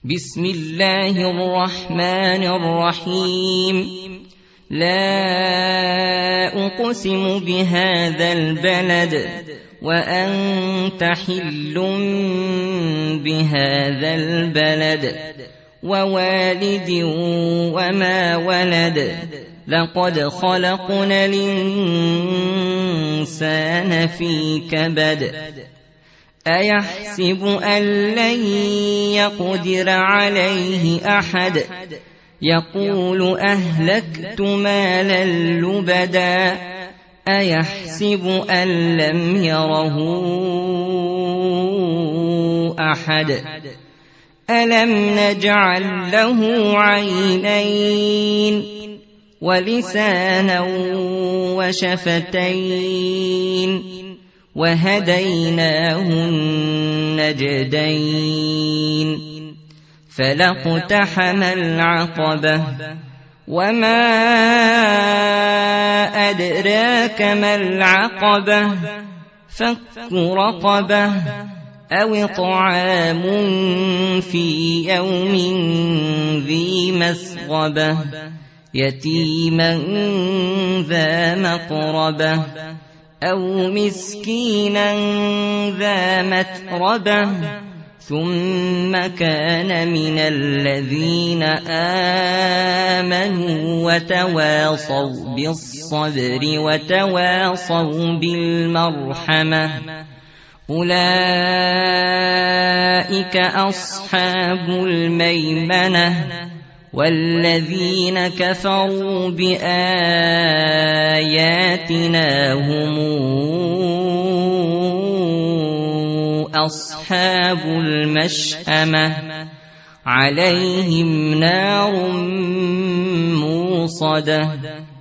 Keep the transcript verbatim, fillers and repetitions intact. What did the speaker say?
بسم الله الرحمن الرحيم لا أقسم بهذا البلد وأنت حل بهذا البلد ووالد وما ولد لقد خلقنا الإنسان في كبد أيحسب أن لن يقدر عليه أحد يقول أهلكت مالا لبدا أيحسب أن لم يره أحد ألم نجعل له عينين ولسانا وشفتين وهديناه النجدين فلاقتحم العقبة وما أدراك ما العقبة فك رقبة أو طعام في يوم ذي مسغبة يتيما ذا مقربة أو مسكينا ذا متربة ثم كان من الذين آمنوا وتواصوا بالصبر وتواصوا بالمرحمة أولئك أصحاب الميمنة والذين كفروا بآياتنا هم أصحاب المشأمة عليهم نار موصدة.